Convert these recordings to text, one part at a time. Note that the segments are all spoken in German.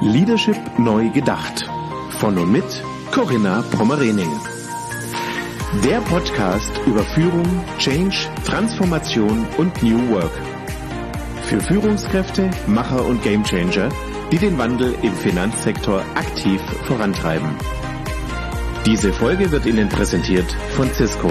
Leadership neu gedacht. Von und mit Corinna Pommerening. Der Podcast über Führung, Change, Transformation und New Work. Für Führungskräfte, Macher und Gamechanger, die den Wandel im Finanzsektor aktiv vorantreiben. Diese Folge wird Ihnen präsentiert von Cisco.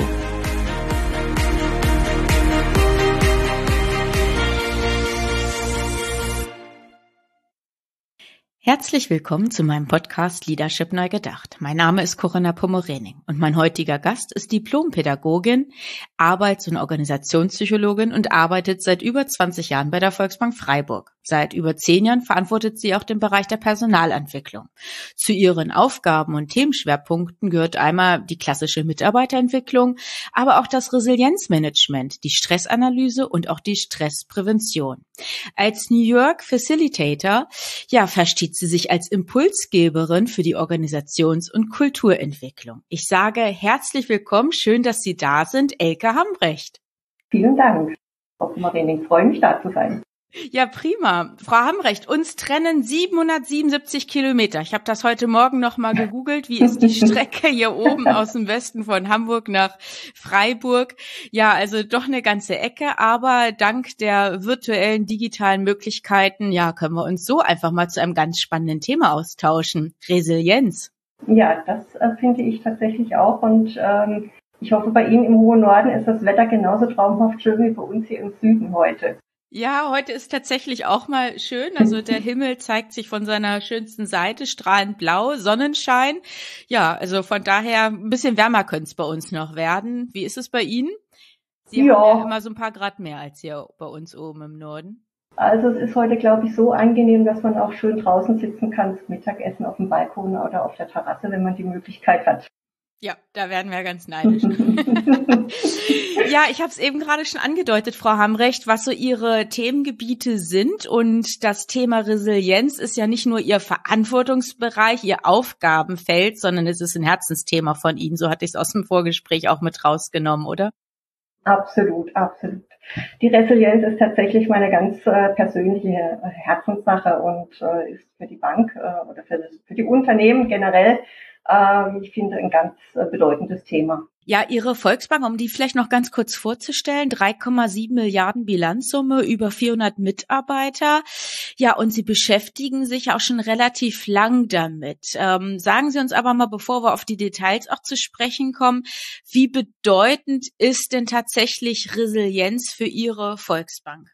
Herzlich willkommen zu meinem Podcast Leadership neu gedacht. Mein Name ist Corinna Pommerening und mein heutiger Gast ist Diplompädagogin, Arbeits- und Organisationspsychologin und arbeitet seit über 20 Jahren bei der Volksbank Freiburg. Seit über 10 Jahren verantwortet sie auch den Bereich der Personalentwicklung. Zu ihren Aufgaben und Themenschwerpunkten gehört einmal die klassische Mitarbeiterentwicklung, aber auch das Resilienzmanagement, die Stressanalyse und auch die Stressprävention. Als New York Facilitator, versteht sie sich als Impulsgeberin für die Organisations- und Kulturentwicklung. Ich sage herzlich willkommen, schön, dass Sie da sind, Elke Hambrecht. Vielen Dank, Frau Pommerening, ich freue mich, da zu sein. Ja, prima. Frau Hambrecht, uns trennen 777 Kilometer. Ich habe das heute Morgen noch mal gegoogelt. Wie ist die Strecke hier oben aus dem Westen von Hamburg nach Freiburg? Ja, also doch eine ganze Ecke, aber dank der virtuellen, digitalen Möglichkeiten, können wir uns so einfach mal zu einem ganz spannenden Thema austauschen. Resilienz. Ja, das finde ich tatsächlich auch und ich hoffe, bei Ihnen im hohen Norden ist das Wetter genauso traumhaft schön wie bei uns hier im Süden heute. Ja, heute ist tatsächlich auch mal schön. Also der Himmel zeigt sich von seiner schönsten Seite, strahlend blau, Sonnenschein. Ja, also von daher ein bisschen wärmer könnte es bei uns noch werden. Wie ist es bei Ihnen? Sie haben ja immer so ein paar Grad mehr als hier bei uns oben im Norden. Also es ist heute, glaube ich, so angenehm, dass man auch schön draußen sitzen kann, zum Mittagessen auf dem Balkon oder auf der Terrasse, wenn man die Möglichkeit hat. Ja, da werden wir ganz neidisch. Ja, ich habe es eben gerade schon angedeutet, Frau Hambrecht, was so Ihre Themengebiete sind. Und das Thema Resilienz ist ja nicht nur Ihr Verantwortungsbereich, Ihr Aufgabenfeld, sondern es ist ein Herzensthema von Ihnen. So hatte ich es aus dem Vorgespräch auch mit rausgenommen, oder? Absolut, absolut. Die Resilienz ist tatsächlich meine ganz persönliche Herzenssache und ist für die Bank oder für die Unternehmen generell, ich finde, ein ganz bedeutendes Thema. Ja, Ihre Volksbank, um die vielleicht noch ganz kurz vorzustellen, 3,7 Milliarden Bilanzsumme, über 400 Mitarbeiter. Ja, und Sie beschäftigen sich auch schon relativ lang damit. Sagen Sie uns aber mal, bevor wir auf die Details auch zu sprechen kommen, wie bedeutend ist denn tatsächlich Resilienz für Ihre Volksbank?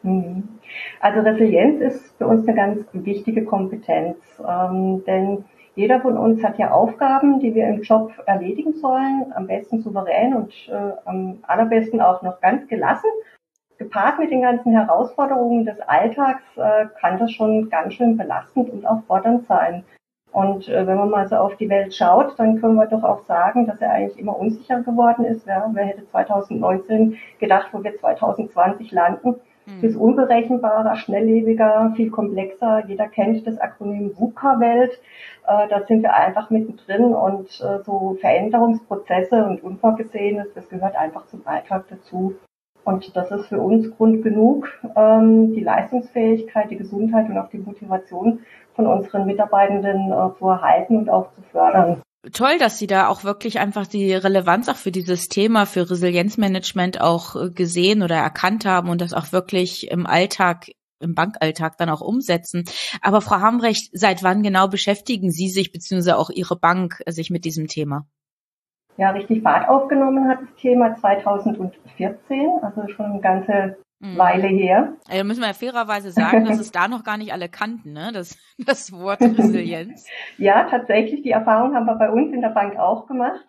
Also Resilienz ist für uns eine ganz wichtige Kompetenz, denn jeder von uns hat ja Aufgaben, die wir im Job erledigen sollen, am besten souverän und am allerbesten auch noch ganz gelassen. Gepaart mit den ganzen Herausforderungen des Alltags kann das schon ganz schön belastend und auch fordernd sein. Und wenn man mal so auf die Welt schaut, dann können wir doch auch sagen, dass er eigentlich immer unsicherer geworden ist. Ja? Wer hätte 2019 gedacht, wo wir 2020 landen? Es ist unberechenbarer, schnelllebiger, viel komplexer. Jeder kennt das Akronym VUCA-Welt. Da sind wir einfach mittendrin und so Veränderungsprozesse und Unvorgesehenes, das gehört einfach zum Alltag dazu. Und das ist für uns Grund genug, die Leistungsfähigkeit, die Gesundheit und auch die Motivation von unseren Mitarbeitenden zu erhalten und auch zu fördern. Toll, dass Sie da auch wirklich einfach die Relevanz auch für dieses Thema, für Resilienzmanagement auch gesehen oder erkannt haben und das auch wirklich im Alltag, im Bankalltag dann auch umsetzen. Aber Frau Hambrecht, seit wann genau beschäftigen Sie sich beziehungsweise auch Ihre Bank sich mit diesem Thema? Ja, richtig Fahrt aufgenommen hat das Thema 2014, also schon eine ganze Weile her. Also müssen wir ja fairerweise sagen, dass es da noch gar nicht alle kannten, ne? Das Wort Resilienz. Ja, tatsächlich, die Erfahrung haben wir bei uns in der Bank auch gemacht.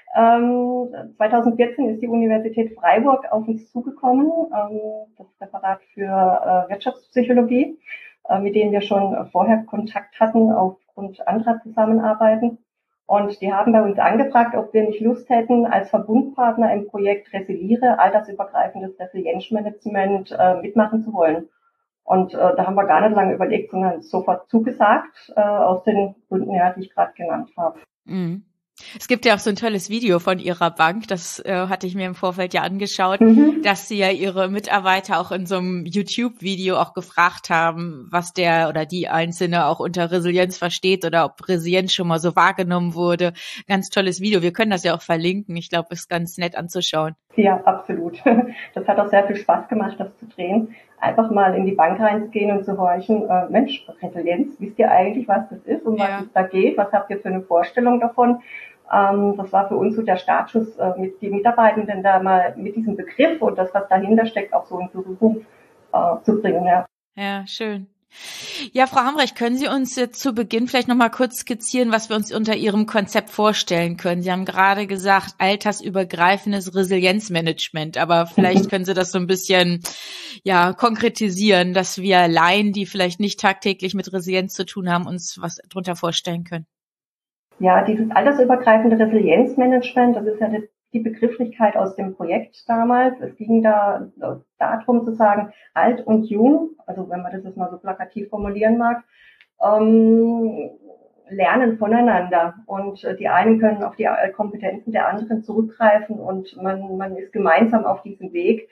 2014 ist die Universität Freiburg auf uns zugekommen, das Referat für Wirtschaftspsychologie, mit denen wir schon vorher Kontakt hatten aufgrund anderer Zusammenarbeiten. Und die haben bei uns angefragt, ob wir nicht Lust hätten, als Verbundpartner im Projekt Resiliere, altersübergreifendes Resilienzmanagement, mitmachen zu wollen. Und da haben wir gar nicht lange überlegt, sondern sofort zugesagt, aus den Gründen, die ich gerade genannt habe. Mhm. Es gibt ja auch so ein tolles Video von Ihrer Bank, das hatte ich mir im Vorfeld ja angeschaut, dass Sie ja Ihre Mitarbeiter auch in so einem YouTube-Video auch gefragt haben, was der oder die Einzelne auch unter Resilienz versteht oder ob Resilienz schon mal so wahrgenommen wurde. Ganz tolles Video. Wir können das ja auch verlinken. Ich glaube, es ist ganz nett anzuschauen. Ja, absolut. Das hat auch sehr viel Spaß gemacht, das zu drehen. Einfach mal in die Bank reinzugehen und zu horchen, Mensch, Resilienz, wisst ihr eigentlich, was das ist und was es da geht? Was habt ihr für eine Vorstellung davon? Das war für uns so der Startschuss, mit den Mitarbeitenden da mal mit diesem Begriff und das, was dahinter steckt, auch so in Berührung zu bringen. Ja. Ja, schön. Ja, Frau Hamrecht, können Sie uns jetzt zu Beginn vielleicht noch mal kurz skizzieren, was wir uns unter Ihrem Konzept vorstellen können? Sie haben gerade gesagt, altersübergreifendes Resilienzmanagement, aber vielleicht können Sie das so ein bisschen konkretisieren, dass wir Laien, die vielleicht nicht tagtäglich mit Resilienz zu tun haben, uns was drunter vorstellen können. Ja, dieses altersübergreifende Resilienzmanagement, das ist ja die Begrifflichkeit aus dem Projekt damals. Es ging da darum zu sagen, alt und jung, also wenn man das jetzt mal so plakativ formulieren mag, lernen voneinander. Und die einen können auf die Kompetenzen der anderen zurückgreifen und man ist gemeinsam auf diesem Weg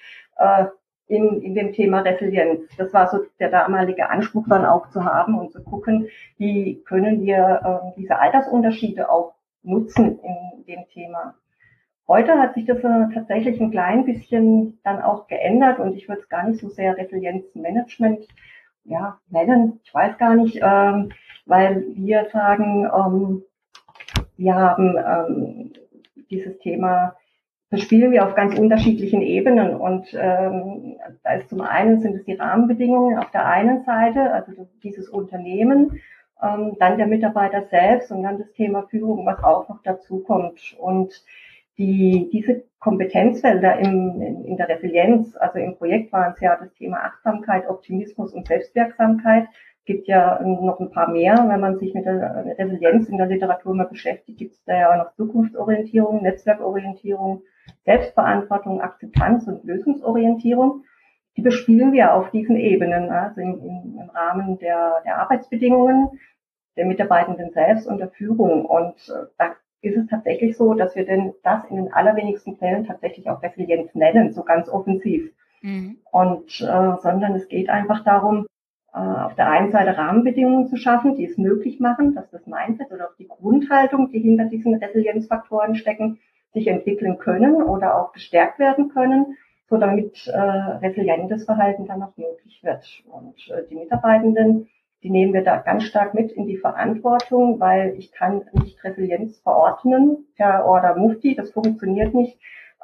in dem Thema Resilienz. Das war so der damalige Anspruch dann auch zu haben und zu gucken, wie können wir diese Altersunterschiede auch nutzen in dem Thema. Heute hat sich das tatsächlich ein klein bisschen dann auch geändert und ich würde es gar nicht so sehr Resilienzmanagement nennen. Ich weiß gar nicht, weil wir sagen, wir haben dieses Thema bespielen wir auf ganz unterschiedlichen Ebenen und da ist zum einen sind es die Rahmenbedingungen auf der einen Seite, also dieses Unternehmen, dann der Mitarbeiter selbst und dann das Thema Führung, was auch noch dazu kommt und diese Kompetenzfelder in der Resilienz, also im Projekt waren es ja das Thema Achtsamkeit, Optimismus und Selbstwirksamkeit. Es gibt ja noch ein paar mehr. Wenn man sich mit der Resilienz in der Literatur mal beschäftigt, gibt es da ja auch noch Zukunftsorientierung, Netzwerkorientierung, Selbstverantwortung, Akzeptanz und Lösungsorientierung. Die bespielen wir auf diesen Ebenen, also im Rahmen der Arbeitsbedingungen, der Mitarbeitenden selbst und der Führung. Und da ist es tatsächlich so, dass wir denn das in den allerwenigsten Fällen tatsächlich auch Resilienz nennen, so ganz offensiv. Und sondern es geht einfach darum, auf der einen Seite Rahmenbedingungen zu schaffen, die es möglich machen, dass das Mindset oder auch die Grundhaltung, die hinter diesen Resilienzfaktoren stecken, sich entwickeln können oder auch gestärkt werden können, so damit resilientes Verhalten dann auch möglich wird. Und die Mitarbeitenden, die nehmen wir da ganz stark mit in die Verantwortung, weil ich kann nicht Resilienz verordnen per Order Mufti, das funktioniert nicht.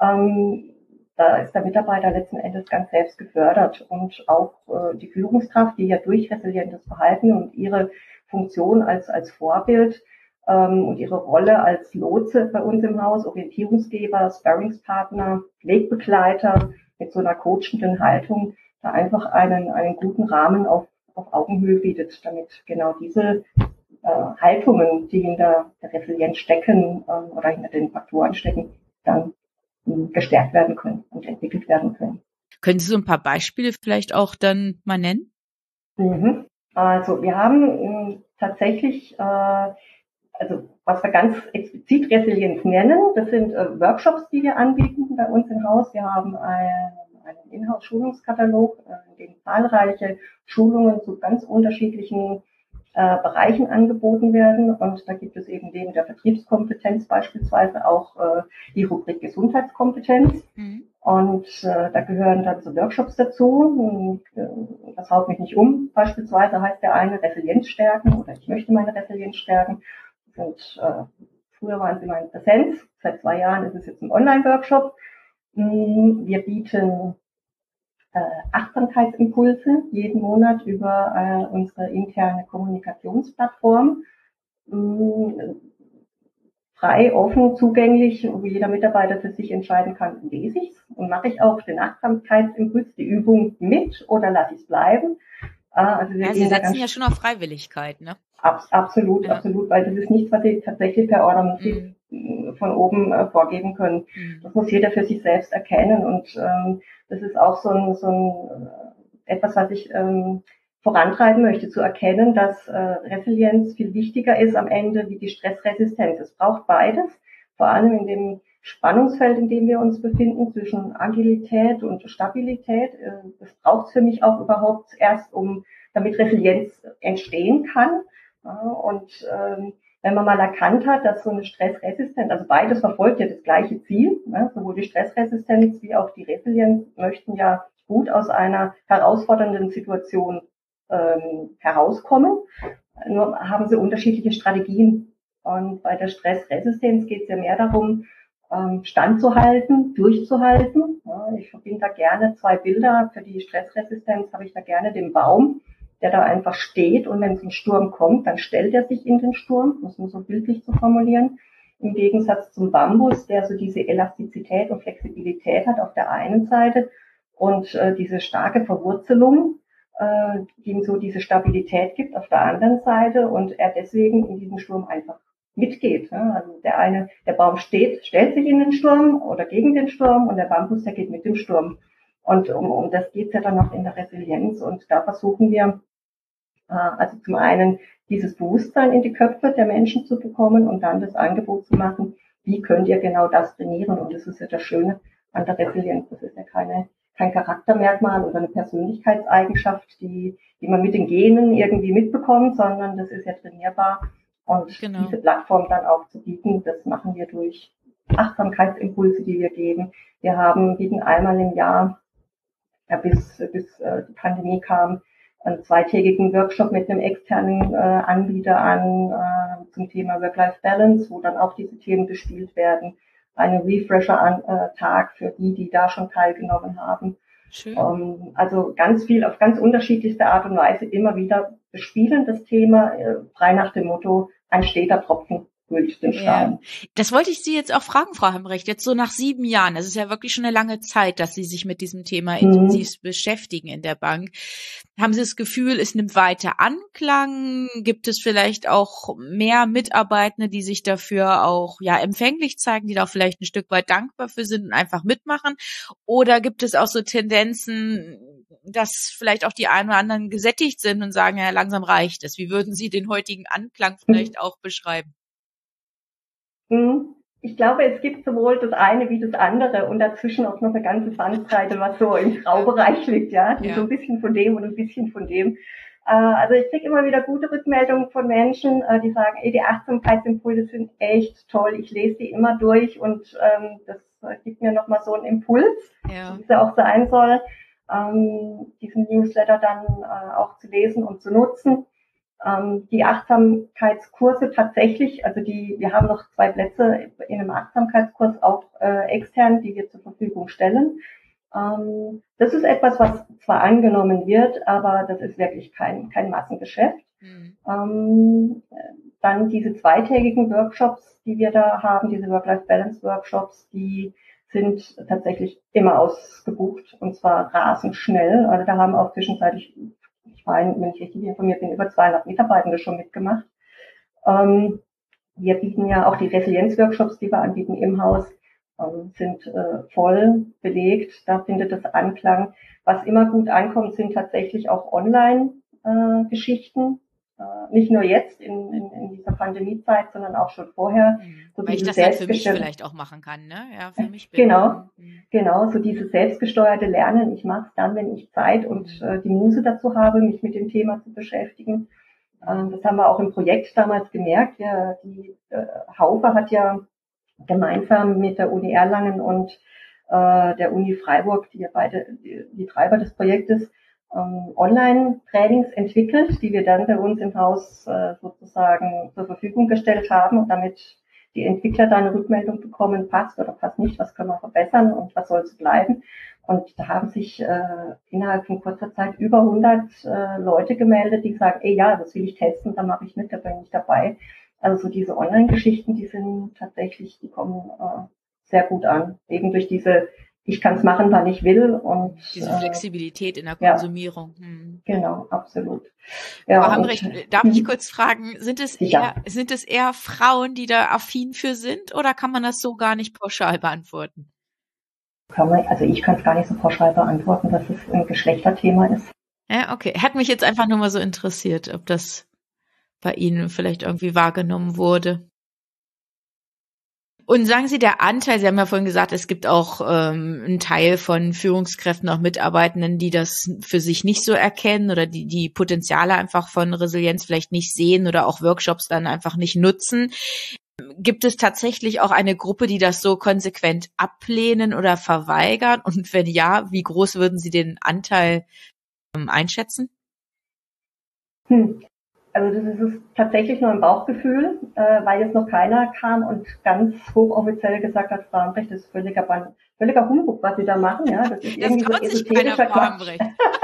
Da ist der Mitarbeiter letzten Endes ganz selbst gefördert und auch die Führungskraft, die ja durch resilientes Verhalten und ihre Funktion als Vorbild und ihre Rolle als Lotse bei uns im Haus, Orientierungsgeber, Sparringspartner, Wegbegleiter mit so einer coachenden Haltung da einfach einen guten Rahmen auf Augenhöhe bietet, damit genau diese Haltungen, die hinter der Resilienz stecken oder hinter den Faktoren stecken, dann gestärkt werden können und entwickelt werden können. Können Sie so ein paar Beispiele vielleicht auch dann mal nennen? Also wir haben tatsächlich, also was wir ganz explizit Resilienz nennen, das sind Workshops, die wir anbieten bei uns im Haus. Wir haben einen Inhouse-Schulungskatalog, in dem zahlreiche Schulungen zu ganz unterschiedlichen Bereichen angeboten werden. Und da gibt es eben neben der Vertriebskompetenz beispielsweise auch die Rubrik Gesundheitskompetenz. Und da gehören dann so Workshops dazu. Das haut mich nicht um. Beispielsweise heißt der eine Resilienz stärken oder ich möchte meine Resilienz stärken. Und früher waren sie mal in Präsenz. Seit 2 Jahren ist es jetzt ein Online-Workshop. Wir bieten Achtsamkeitsimpulse jeden Monat über unsere interne Kommunikationsplattform. Frei, offen, zugänglich, wo jeder Mitarbeiter für sich entscheiden kann, lese ich es und mache ich auch den Achtsamkeitsimpuls, die Übung mit oder lasse ich es bleiben. Also Sie setzen ja schon auf Freiwilligkeit, ne? Absolut, weil das ist nichts, was Sie tatsächlich per Order Musik von oben vorgeben können. Das muss jeder für sich selbst erkennen und das ist auch so ein etwas, was ich vorantreiben möchte, zu erkennen, dass Resilienz viel wichtiger ist am Ende wie die Stressresistenz. Es braucht beides. vor allem in dem Spannungsfeld, in dem wir uns befinden, zwischen Agilität und Stabilität. Das braucht es für mich auch überhaupt erst, damit Resilienz entstehen kann. Und wenn man mal erkannt hat, dass so eine Stressresistenz, also beides verfolgt ja das gleiche Ziel, sowohl die Stressresistenz wie auch die Resilienz möchten ja gut aus einer herausfordernden Situation herauskommen, nur haben sie unterschiedliche Strategien. Und bei der Stressresistenz geht es ja mehr darum, standzuhalten, durchzuhalten. Ich verbinde da gerne 2 Bilder. Für die Stressresistenz habe ich da gerne den Baum, der da einfach steht, und wenn es ein Sturm kommt, dann stellt er sich in den Sturm, muss man so bildlich zu formulieren. Im Gegensatz zum Bambus, der so diese Elastizität und Flexibilität hat auf der einen Seite und diese starke Verwurzelung, die ihm so diese Stabilität gibt auf der anderen Seite, und er deswegen in diesem Sturm einfach mitgeht. Also der Baum stellt sich in den Sturm oder gegen den Sturm, und der Bambus, der geht mit dem Sturm. Und um das geht's ja dann noch in der Resilienz, und da versuchen wir also zum einen dieses Bewusstsein in die Köpfe der Menschen zu bekommen und dann das Angebot zu machen, wie könnt ihr genau das trainieren. Und das ist ja das Schöne an der Resilienz. Das ist ja kein Charaktermerkmal oder eine Persönlichkeitseigenschaft, die man mit den Genen irgendwie mitbekommt, sondern das ist ja trainierbar. Und diese Plattform dann auch zu bieten, das machen wir durch Achtsamkeitsimpulse, die wir geben. Wir bieten einmal im Jahr, bis die Pandemie kam, einen 2-tägigen Workshop mit einem externen Anbieter an zum Thema Work-Life-Balance, wo dann auch diese Themen bespielt werden. Einen Refresher-Tag für die da schon teilgenommen haben. Schön. Also ganz viel, auf ganz unterschiedlichste Art und Weise immer wieder bespielen das Thema, frei nach dem Motto, ein steter Tropfen füllt den Stein. Ja. Das wollte ich Sie jetzt auch fragen, Frau Hambrecht, jetzt so nach 7 Jahren, das ist ja wirklich schon eine lange Zeit, dass Sie sich mit diesem Thema intensiv beschäftigen in der Bank. Haben Sie das Gefühl, es nimmt weiter Anklang? Gibt es vielleicht auch mehr Mitarbeitende, die sich dafür auch empfänglich zeigen, die da auch vielleicht ein Stück weit dankbar für sind und einfach mitmachen? Oder gibt es auch so Tendenzen, dass vielleicht auch die einen oder anderen gesättigt sind und sagen, ja, langsam reicht es? Wie würden Sie den heutigen Anklang vielleicht auch beschreiben? Ich glaube, es gibt sowohl das eine wie das andere und dazwischen auch noch eine ganze Bandbreite, was so im Graubereich liegt, die so ein bisschen von dem und ein bisschen von dem. Also ich kriege immer wieder gute Rückmeldungen von Menschen, die sagen, die Achtsamkeitsimpulse sind echt toll, ich lese die immer durch und das gibt mir nochmal so einen Impuls, wie es ja auch sein soll, diesen Newsletter dann auch zu lesen und zu nutzen. Die Achtsamkeitskurse tatsächlich, also wir haben noch 2 Plätze in einem Achtsamkeitskurs auch extern, die wir zur Verfügung stellen. Das ist etwas, was zwar angenommen wird, aber das ist wirklich kein Massengeschäft. Dann diese 2-tägigen Workshops, die wir da haben, diese Work-Life-Balance-Workshops, die sind tatsächlich immer ausgebucht und zwar rasend schnell. Also da haben auch zwischenzeitlich, wenn ich richtig informiert bin, über 200 Mitarbeitende schon mitgemacht. Wir bieten ja auch die Resilienz-Workshops, die wir anbieten im Haus, sind voll belegt. Da findet es Anklang. Was immer gut ankommt, sind tatsächlich auch Online-Geschichten. Nicht nur jetzt in dieser Pandemiezeit, sondern auch schon vorher. So weil ich das dann für mich vielleicht auch machen kann, ne? Ja, für mich. Genau, so dieses selbstgesteuerte Lernen. Ich mache es dann, wenn ich Zeit und die Muße dazu habe, mich mit dem Thema zu beschäftigen. Das haben wir auch im Projekt damals gemerkt. Ja, die Haufe hat ja gemeinsam mit der Uni Erlangen und der Uni Freiburg, die ja beide die Treiber des Projektes, Online-Trainings entwickelt, die wir dann bei uns im Haus sozusagen zur Verfügung gestellt haben, und damit die Entwickler dann eine Rückmeldung bekommen, passt oder passt nicht, was können wir verbessern und was soll es bleiben. Und da haben sich innerhalb von kurzer Zeit über 100 Leute gemeldet, die sagen, das will ich testen, dann mache ich mit, da bin ich dabei. Also so diese Online-Geschichten, die kommen sehr gut an, eben durch diese ich kann es machen, wann ich will. Und diese Flexibilität in der Konsumierung. Genau, absolut. Ja, Frau Hambrecht, darf ich kurz fragen, sind es eher Frauen, die da affin für sind, oder kann man das so gar nicht pauschal beantworten? Ich kann es gar nicht so pauschal beantworten, dass es ein Geschlechterthema ist. Ja, okay. Hat mich jetzt einfach nur mal so interessiert, ob das bei Ihnen vielleicht irgendwie wahrgenommen wurde. Und sagen Sie, der Anteil, Sie haben ja vorhin gesagt, es gibt auch einen Teil von Führungskräften, auch Mitarbeitenden, die das für sich nicht so erkennen oder die Potenziale einfach von Resilienz vielleicht nicht sehen oder auch Workshops dann einfach nicht nutzen. Gibt es tatsächlich auch eine Gruppe, die das so konsequent ablehnen oder verweigern? Und wenn ja, wie groß würden Sie den Anteil einschätzen? Also das ist es tatsächlich nur ein Bauchgefühl, weil jetzt noch keiner kam und ganz hochoffiziell gesagt hat, Frauenrecht ist völliger Humbug, was Sie da machen. Ja, das ist irgendwie das so sich keiner esoterischer Quatsch.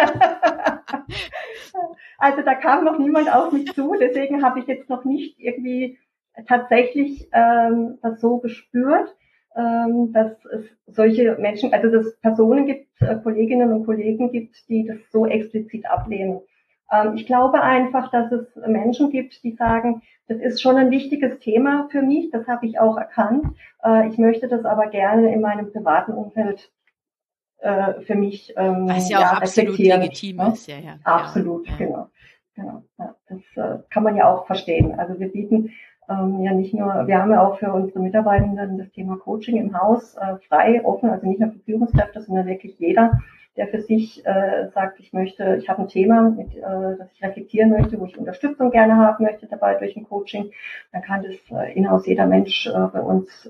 Also da kam noch niemand auf mich zu, deswegen habe ich jetzt noch nicht irgendwie tatsächlich das so gespürt, dass es solche Menschen, also dass es Personen gibt, Kolleginnen und Kollegen gibt, die das so explizit ablehnen. Ich glaube einfach, dass es Menschen gibt, die sagen, das ist schon ein wichtiges Thema für mich, das habe ich auch erkannt. Ich möchte das aber gerne in meinem privaten Umfeld für mich was ja auch absolut legitim ne? ist, ja. Absolut, ja. Genau. Ja, das kann man ja auch verstehen. Also wir bieten ja nicht nur, wir haben ja auch für unsere Mitarbeitenden das Thema Coaching im Haus frei, offen, also nicht nur für Führungskräfte, sondern wirklich jeder, der für sich sagt, ich habe ein Thema, das ich reflektieren möchte, wo ich Unterstützung gerne haben möchte dabei durch ein Coaching, dann kann das in-house jeder Mensch bei uns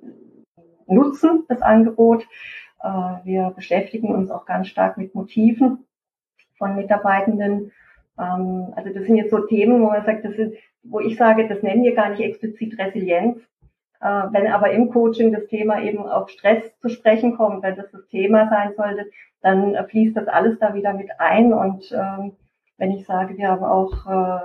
nutzen, das Angebot. Wir beschäftigen uns auch ganz stark mit Motiven von Mitarbeitenden. Also das sind jetzt so Themen, wo ich sage, das nennen wir gar nicht explizit Resilienz. Wenn aber im Coaching das Thema eben auf Stress zu sprechen kommt, wenn das Thema sein sollte, dann fließt das alles da wieder mit ein. Und wenn ich sage, wir haben auch,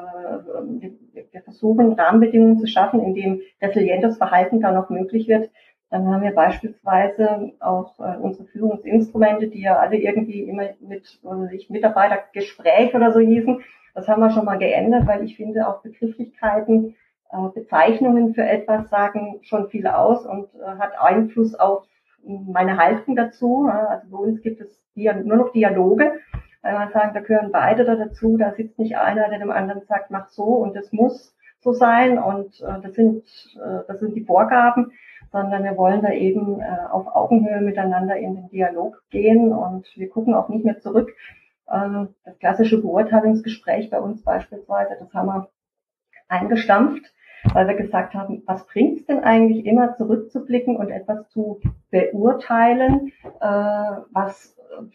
wir versuchen Rahmenbedingungen zu schaffen, in denen resilientes Verhalten dann auch möglich wird, dann haben wir beispielsweise auch unsere Führungsinstrumente, die ja alle irgendwie immer mit Mitarbeitergespräch oder so hießen. Das haben wir schon mal geändert, weil ich finde, auch Begrifflichkeiten, Bezeichnungen für etwas sagen schon viel aus und hat Einfluss auf meine Haltung dazu. Also bei uns gibt es nur noch Dialoge, weil man sagen, da gehören beide dazu. Da sitzt nicht einer, der dem anderen sagt, mach so und das muss so sein und das sind die Vorgaben, sondern wir wollen da eben auf Augenhöhe miteinander in den Dialog gehen und wir gucken auch nicht mehr zurück. Das klassische Beurteilungsgespräch bei uns beispielsweise, das haben wir eingestampft, weil wir gesagt haben, was bringt es denn eigentlich immer zurückzublicken und etwas zu beurteilen, was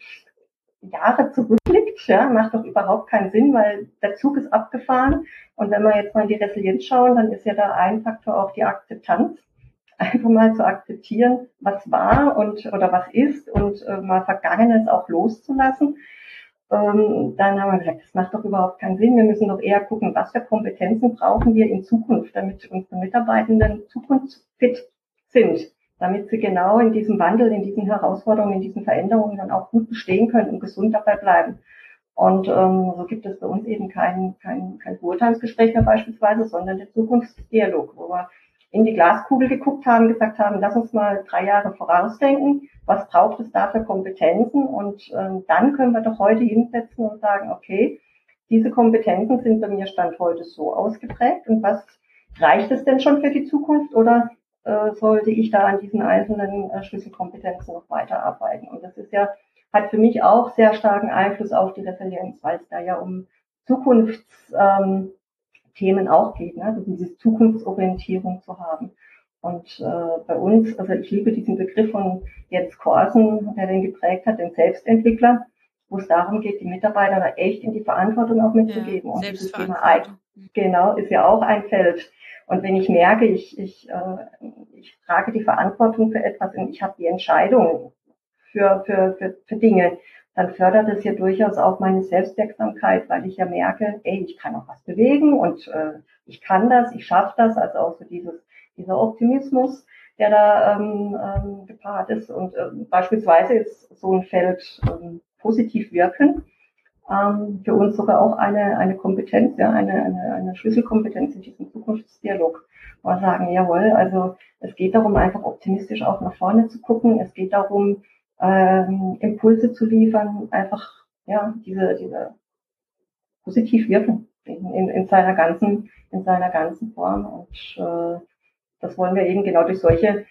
Jahre zurückliegt, ja, macht doch überhaupt keinen Sinn, weil der Zug ist abgefahren und wenn wir jetzt mal in die Resilienz schauen, dann ist ja da ein Faktor auch die Akzeptanz. Einfach mal zu akzeptieren, was war oder was ist und mal Vergangenes auch loszulassen. Dann haben wir gesagt, das macht doch überhaupt keinen Sinn. Wir müssen doch eher gucken, was für Kompetenzen brauchen wir in Zukunft, damit unsere Mitarbeitenden zukunftsfit sind, damit sie genau in diesem Wandel, in diesen Herausforderungen, in diesen Veränderungen dann auch gut bestehen können und gesund dabei bleiben. Und so gibt es bei uns eben kein Beurteilungsgespräch mehr beispielsweise, sondern den Zukunftsdialog, wo wir in die Glaskugel geguckt haben, gesagt haben, lass uns mal 3 Jahre vorausdenken, was braucht es da für Kompetenzen und dann können wir doch heute hinsetzen und sagen, okay, diese Kompetenzen sind bei mir Stand heute so ausgeprägt und was reicht es denn schon für die Zukunft oder sollte ich da an diesen einzelnen Schlüsselkompetenzen noch weiterarbeiten? Und das hat für mich auch sehr starken Einfluss auf die Resilienz, weil es da ja um Themen auch geht, ne? Also diese Zukunftsorientierung zu haben. Und bei uns, also ich liebe diesen Begriff von Jens Korsen, der den geprägt hat, den Selbstentwickler, wo es darum geht, die Mitarbeiter da echt in die Verantwortung auch mitzugeben. Und dieses Thema genau, ist ja auch ein Feld. Und wenn ich merke, ich trage die Verantwortung für etwas und ich habe die Entscheidung für Dinge, dann fördert es ja durchaus auch meine Selbstwirksamkeit, weil ich ja merke, ich kann auch was bewegen und ich kann das, ich schaffe das, also auch so dieser Optimismus, der da gepaart ist und beispielsweise ist so ein Feld positiv wirken für uns sogar auch eine Kompetenz, ja, eine Schlüsselkompetenz in diesem Zukunftsdialog. Wo wir sagen, jawohl, also es geht darum, einfach optimistisch auch nach vorne zu gucken, es geht darum, Impulse zu liefern, einfach ja diese positiv wirken in seiner ganzen Form und das wollen wir eben genau durch solche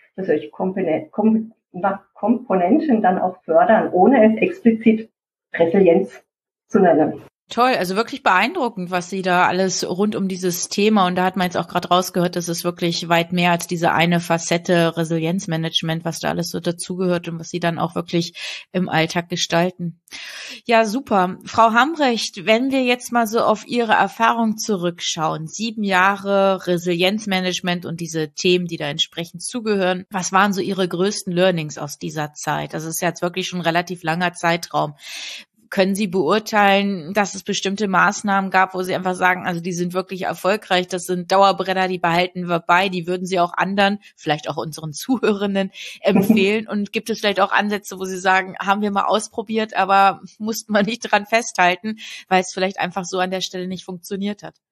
Komponenten dann auch fördern, ohne es explizit Resilienz zu nennen. Toll, also wirklich beeindruckend, was Sie da alles rund um dieses Thema, und da hat man jetzt auch gerade rausgehört, dass es wirklich weit mehr als diese eine Facette Resilienzmanagement, was da alles so dazugehört und was Sie dann auch wirklich im Alltag gestalten. Ja, super. Frau Hambrecht, wenn wir jetzt mal so auf Ihre Erfahrung zurückschauen, 7 Jahre Resilienzmanagement und diese Themen, die da entsprechend zugehören, was waren so Ihre größten Learnings aus dieser Zeit? Das ist jetzt wirklich schon ein relativ langer Zeitraum. Können Sie beurteilen, dass es bestimmte Maßnahmen gab, wo Sie einfach sagen, also die sind wirklich erfolgreich, das sind Dauerbrenner, die behalten wir bei, die würden Sie auch anderen, vielleicht auch unseren Zuhörenden empfehlen? Und gibt es vielleicht auch Ansätze, wo Sie sagen, haben wir mal ausprobiert, aber mussten wir nicht dran festhalten, weil es vielleicht einfach so an der Stelle nicht funktioniert hat?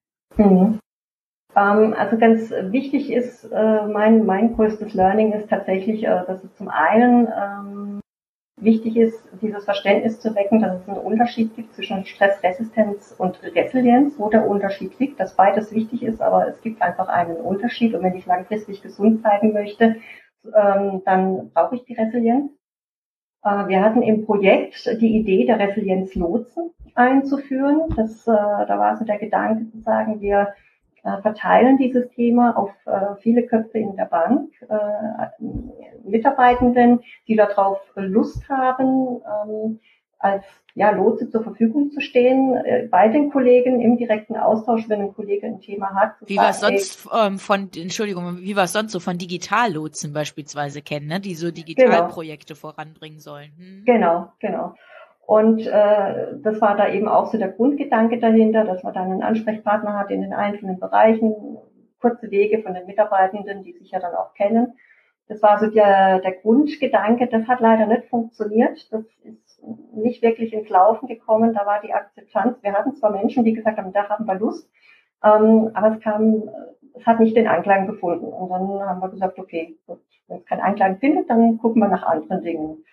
Also ganz wichtig ist, mein größtes Learning ist tatsächlich, dass es zum einen wichtig ist, dieses Verständnis zu wecken, dass es einen Unterschied gibt zwischen Stressresistenz und Resilienz, wo der Unterschied liegt, dass beides wichtig ist, aber es gibt einfach einen Unterschied. Und wenn ich langfristig gesund bleiben möchte, dann brauche ich die Resilienz. Wir hatten im Projekt die Idee der Resilienzlotsen einzuführen. Da war so der Gedanke zu sagen, wir verteilen dieses Thema auf viele Köpfe in der Bank, Mitarbeitenden, die darauf Lust haben, als Lotse zur Verfügung zu stehen, bei den Kollegen im direkten Austausch, wenn ein Kollege ein Thema hat. Wie wir es sonst wie wir es sonst so von Digitallotsen beispielsweise kennen, ne? Die so Digitalprojekte voranbringen sollen. Genau. Und das war da eben auch so der Grundgedanke dahinter, dass man dann einen Ansprechpartner hat in den einzelnen Bereichen, kurze Wege von den Mitarbeitenden, die sich ja dann auch kennen. Das war so der Grundgedanke. Das hat leider nicht funktioniert. Das ist nicht wirklich ins Laufen gekommen. Da war die Akzeptanz. Wir hatten zwar Menschen, die gesagt haben, da haben wir Lust, aber es hat nicht den Anklang gefunden. Und dann haben wir gesagt, okay, gut, wenn es keinen Anklang findet, dann gucken wir nach anderen Dingen.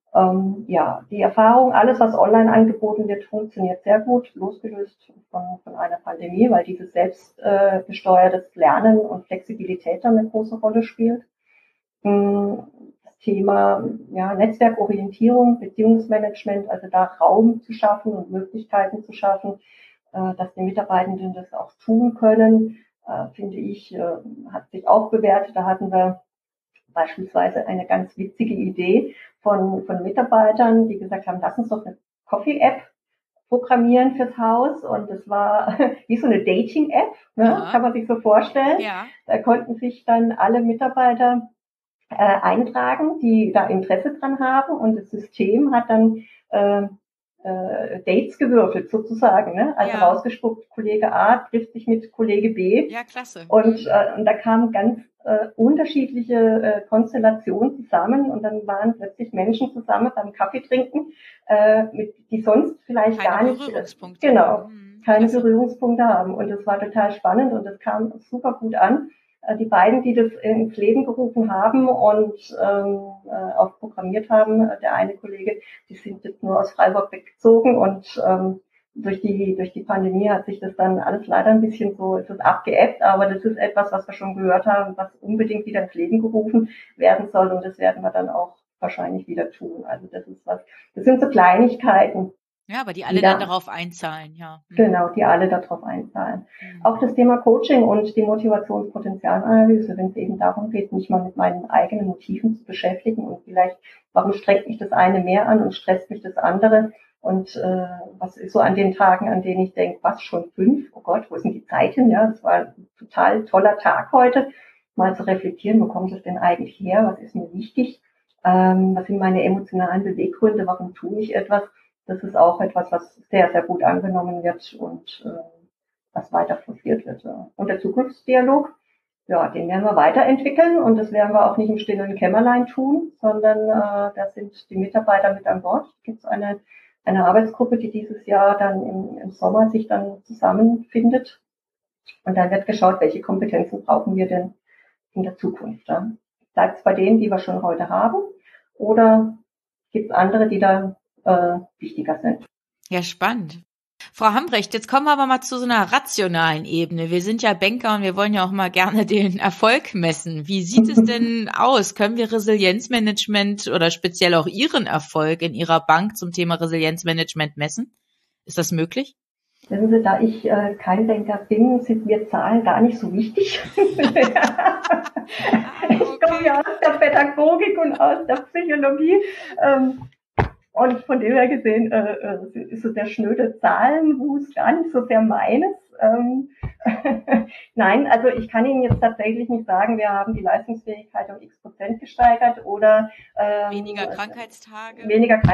Die Erfahrung, alles was online angeboten wird, funktioniert sehr gut, losgelöst von einer Pandemie, weil dieses selbstgesteuertes Lernen und Flexibilität dann eine große Rolle spielt. Das Thema Netzwerkorientierung, Beziehungsmanagement, also da Raum zu schaffen und Möglichkeiten zu schaffen, dass die Mitarbeitenden das auch tun können, finde ich, hat sich auch bewährt. Da hatten wir beispielsweise eine ganz witzige Idee von Mitarbeitern, die gesagt haben, lass uns doch eine Coffee-App programmieren fürs Haus. Und das war wie so eine Dating-App, ne? Kann man sich so vorstellen. Ja. Da konnten sich dann alle Mitarbeiter eintragen, die da Interesse dran haben. Und das System hat dann Dates gewürfelt sozusagen, ne? Also rausgespuckt, Kollege A trifft sich mit Kollege B. Ja, klasse. Und da kamen ganz unterschiedliche Konstellationen zusammen und dann waren plötzlich Menschen zusammen beim Kaffee trinken, die sonst vielleicht keine Berührungspunkte haben. Und das war total spannend und das kam super gut an. Die beiden, die das ins Leben gerufen haben und auch programmiert haben, der eine Kollege, die sind jetzt nur aus Freiburg weggezogen und durch die Pandemie hat sich das dann alles leider ein bisschen so, ist es abgeebbt, aber das ist etwas, was wir schon gehört haben, was unbedingt wieder ins Leben gerufen werden soll und das werden wir dann auch wahrscheinlich wieder tun. Also das sind so Kleinigkeiten. Ja, aber die alle dann darauf einzahlen, ja. Genau, die alle darauf einzahlen. Auch das Thema Coaching und die Motivationspotenzialanalyse, wenn es eben darum geht, mich mal mit meinen eigenen Motiven zu beschäftigen und vielleicht, warum strengt mich das eine mehr an und stresst mich das andere? Und was ist so an den Tagen, an denen ich denke, was, schon 5? Oh Gott, wo sind die Zeiten? Ja, das war ein total toller Tag heute. Mal zu reflektieren, wo kommt das denn eigentlich her? Was ist mir wichtig? Was sind meine emotionalen Beweggründe? Warum tue ich etwas? Das ist auch etwas, was sehr, sehr gut angenommen wird und was weiter forciert wird. Ja. Und der Zukunftsdialog, den werden wir weiterentwickeln und das werden wir auch nicht im stillen Kämmerlein tun, sondern da sind die Mitarbeiter mit an Bord. Es gibt eine Arbeitsgruppe, die dieses Jahr dann im Sommer sich dann zusammenfindet. Und dann wird geschaut, welche Kompetenzen brauchen wir denn in der Zukunft. Ja? Bleibt es bei denen, die wir schon heute haben, oder gibt es andere, die da wichtiger sind? Ja, spannend. Frau Hambrecht, jetzt kommen wir aber mal zu so einer rationalen Ebene. Wir sind ja Banker und wir wollen ja auch mal gerne den Erfolg messen. Wie sieht es denn aus? Können wir Resilienzmanagement oder speziell auch Ihren Erfolg in Ihrer Bank zum Thema Resilienzmanagement messen? Ist das möglich? Wissen Sie, da ich kein Banker bin, sind mir Zahlen gar nicht so wichtig. Ich komme ja aus der Pädagogik und aus der Psychologie. Und von dem her gesehen ist so der schnöde Zahlenwust gar nicht so sehr meines. Nein, also ich kann Ihnen jetzt tatsächlich nicht sagen, wir haben die Leistungsfähigkeit um x% gesteigert oder weniger Krankheitstage.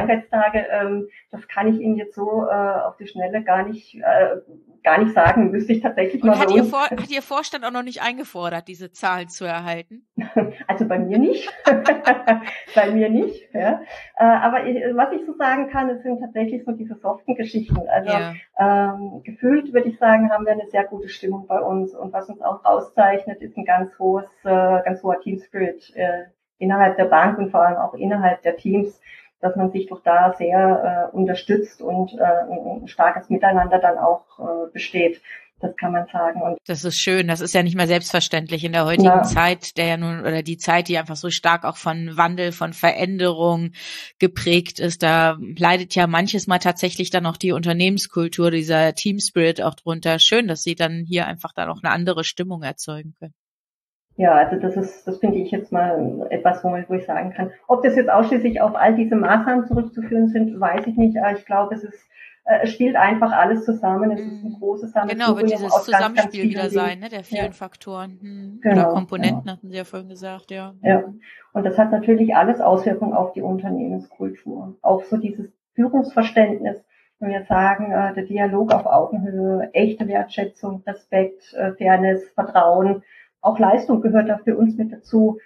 Das kann ich Ihnen jetzt so auf die Schnelle gar nicht sagen. Müsste ich tatsächlich und mal. Hat Ihr Vorstand auch noch nicht eingefordert, diese Zahlen zu erhalten? Also bei mir nicht. Bei mir nicht. Ja. Aber was ich so sagen kann, es sind tatsächlich so diese soften Geschichten. Also gefühlt würde ich sagen, haben wir eine sehr gute Stimmung bei uns. Und was uns auch auszeichnet, ist ein ganz hoher Team Spirit innerhalb der Bank und vor allem auch innerhalb der Teams, dass man sich doch da sehr unterstützt und ein starkes Miteinander dann auch besteht. Das kann man sagen. Und das ist schön. Das ist ja nicht mehr selbstverständlich in der heutigen Zeit, die Zeit, die einfach so stark auch von Wandel, von Veränderung geprägt ist. Da leidet ja manches Mal tatsächlich dann auch die Unternehmenskultur, dieser Team Spirit auch drunter. Schön, dass Sie dann hier einfach dann auch eine andere Stimmung erzeugen können. Ja, also das finde ich jetzt mal etwas, wo ich sagen kann. Ob das jetzt ausschließlich auf all diese Maßnahmen zurückzuführen sind, weiß ich nicht. Aber ich glaube, es spielt einfach alles zusammen. Es ist ein großes Sammelsurium. Genau, wird dieses Zusammenspiel ganz wieder sein, ne, der vielen Faktoren oder Komponenten, hatten Sie ja vorhin gesagt, ja. Ja, und das hat natürlich alles Auswirkungen auf die Unternehmenskultur. Auch so dieses Führungsverständnis, wenn wir sagen, der Dialog auf Augenhöhe, echte Wertschätzung, Respekt, Fairness, Vertrauen, auch Leistung gehört da für uns mit dazu,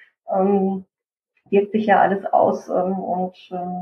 wirkt sich ja alles aus und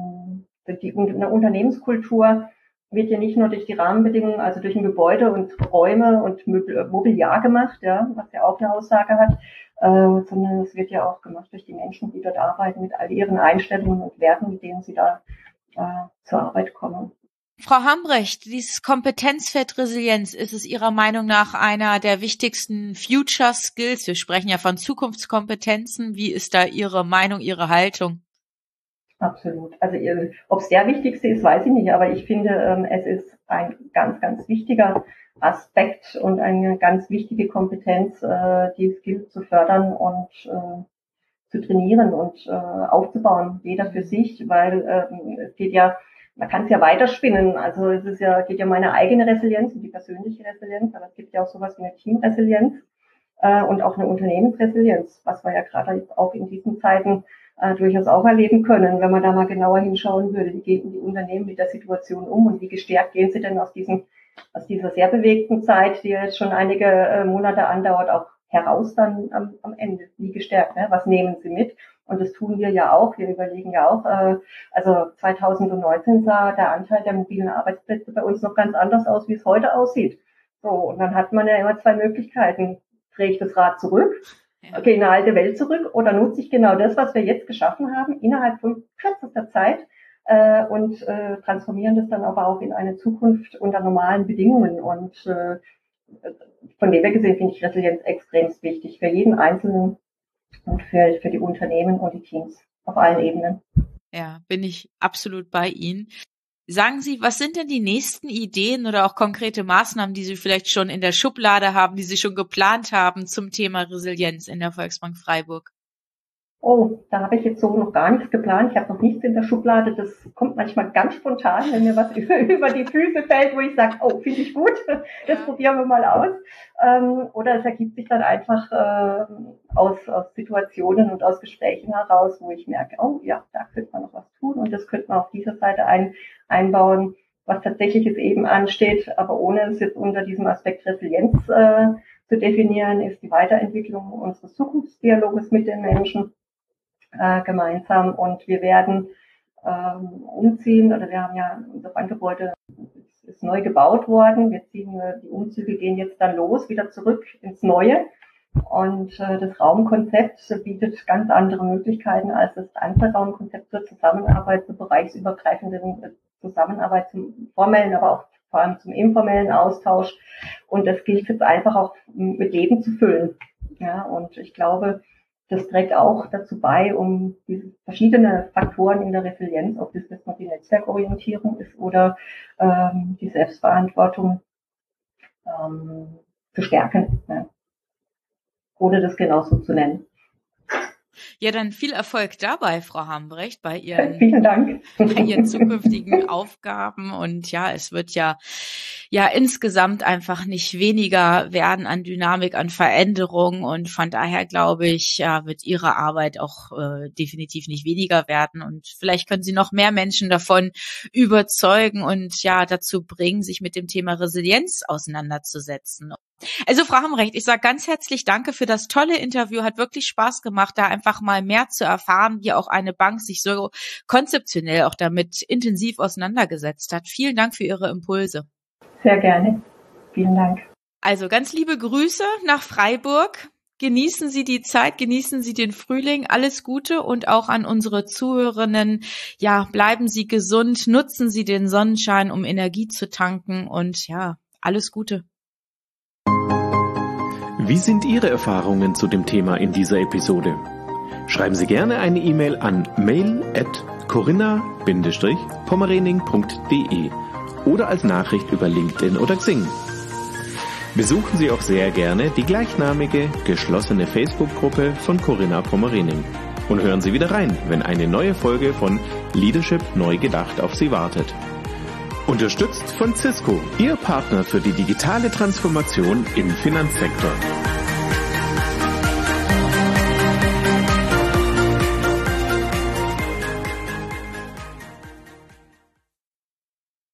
eine Unternehmenskultur wird ja nicht nur durch die Rahmenbedingungen, also durch ein Gebäude und Räume und Mobiliar gemacht, ja, was ja auch eine Aussage hat, sondern es wird ja auch gemacht durch die Menschen, die dort arbeiten, mit all ihren Einstellungen und Werten, mit denen sie da zur Arbeit kommen. Frau Hambrecht, dieses Kompetenzfeld Resilienz, ist es Ihrer Meinung nach einer der wichtigsten Future Skills? Wir sprechen ja von Zukunftskompetenzen. Wie ist da Ihre Meinung, Ihre Haltung? Absolut. Also ob es der wichtigste ist, weiß ich nicht, aber ich finde, es ist ein ganz, ganz wichtiger Aspekt und eine ganz wichtige Kompetenz, die Skills zu fördern und zu trainieren und aufzubauen, jeder für sich, weil es geht ja, man kann es ja weiterspinnen, also es ist ja, geht ja um meine eigene Resilienz und die persönliche Resilienz, aber es gibt ja auch sowas wie eine Teamresilienz und auch eine Unternehmensresilienz, was wir ja gerade jetzt auch in diesen Zeiten durchaus auch erleben können, wenn man da mal genauer hinschauen würde, wie gehen die Unternehmen mit der Situation um und wie gestärkt gehen sie denn aus dieser sehr bewegten Zeit, die jetzt schon einige Monate andauert, auch heraus dann am Ende, wie gestärkt, ne? Was nehmen sie mit? Und das tun wir ja auch, wir überlegen ja auch, also 2019 sah der Anteil der mobilen Arbeitsplätze bei uns noch ganz anders aus, wie es heute aussieht. So, und dann hat man ja immer zwei Möglichkeiten. Drehe ich das Rad zurück, gehe in eine alte Welt zurück oder nutze ich genau das, was wir jetzt geschaffen haben, innerhalb von kürzester Zeit und transformieren das dann aber auch in eine Zukunft unter normalen Bedingungen. Und von dem her gesehen finde ich Resilienz extrem wichtig für jeden Einzelnen und für die Unternehmen und die Teams auf allen Ebenen. Ja, bin ich absolut bei Ihnen. Sagen Sie, was sind denn die nächsten Ideen oder auch konkrete Maßnahmen, die Sie vielleicht schon in der Schublade haben, die Sie schon geplant haben zum Thema Resilienz in der Volksbank Freiburg? Oh, da habe ich jetzt so noch gar nichts geplant. Ich habe noch nichts in der Schublade. Das kommt manchmal ganz spontan, wenn mir was über die Füße fällt, wo ich sage, oh, finde ich gut, das probieren wir mal aus. Oder es ergibt sich dann einfach aus Situationen und aus Gesprächen heraus, wo ich merke, oh ja, da könnte man noch was tun und das könnte man auf dieser Seite einbauen, was tatsächlich jetzt eben ansteht, aber ohne es jetzt unter diesem Aspekt Resilienz zu definieren, ist die Weiterentwicklung unseres Zukunftsdialoges mit den Menschen gemeinsam und wir werden umziehen, oder wir haben ja unser Bankgebäude ist neu gebaut worden, die Umzüge gehen jetzt dann los, wieder zurück ins Neue und das Raumkonzept bietet ganz andere Möglichkeiten als das andere Raumkonzept zur Zusammenarbeit, zur bereichsübergreifenden Zusammenarbeit, zum formellen, aber auch vor allem zum informellen Austausch. Und das gilt jetzt einfach auch mit Leben zu füllen. Ja, und ich glaube, das trägt auch dazu bei, um diese verschiedene Faktoren in der Resilienz, ob das jetzt noch die Netzwerkorientierung ist oder die Selbstverantwortung zu stärken, ja. Ohne das genauso zu nennen. Ja, dann viel Erfolg dabei, Frau Hambrecht, bei Vielen Dank. Bei Ihren zukünftigen Aufgaben. Und ja, es wird ja insgesamt einfach nicht weniger werden an Dynamik, an Veränderung. Und von daher glaube ich, ja, wird Ihre Arbeit auch definitiv nicht weniger werden. Und vielleicht können Sie noch mehr Menschen davon überzeugen und ja dazu bringen, sich mit dem Thema Resilienz auseinanderzusetzen. Also Frau Hambrecht, ich sage ganz herzlich Danke für das tolle Interview. Hat wirklich Spaß gemacht, da einfach mal mehr zu erfahren, wie auch eine Bank sich so konzeptionell auch damit intensiv auseinandergesetzt hat. Vielen Dank für Ihre Impulse. Sehr gerne. Vielen Dank. Also ganz liebe Grüße nach Freiburg. Genießen Sie die Zeit, genießen Sie den Frühling. Alles Gute und auch an unsere Zuhörerinnen. Ja, bleiben Sie gesund, nutzen Sie den Sonnenschein, um Energie zu tanken und ja, alles Gute. Wie sind Ihre Erfahrungen zu dem Thema in dieser Episode? Schreiben Sie gerne eine E-Mail an mail@corinna-pommerening.de oder als Nachricht über LinkedIn oder Xing. Besuchen Sie auch sehr gerne die gleichnamige, geschlossene Facebook-Gruppe von Corinna Pommerening und hören Sie wieder rein, wenn eine neue Folge von Leadership neu gedacht auf Sie wartet. Unterstützt von Cisco, Ihr Partner für die digitale Transformation im Finanzsektor.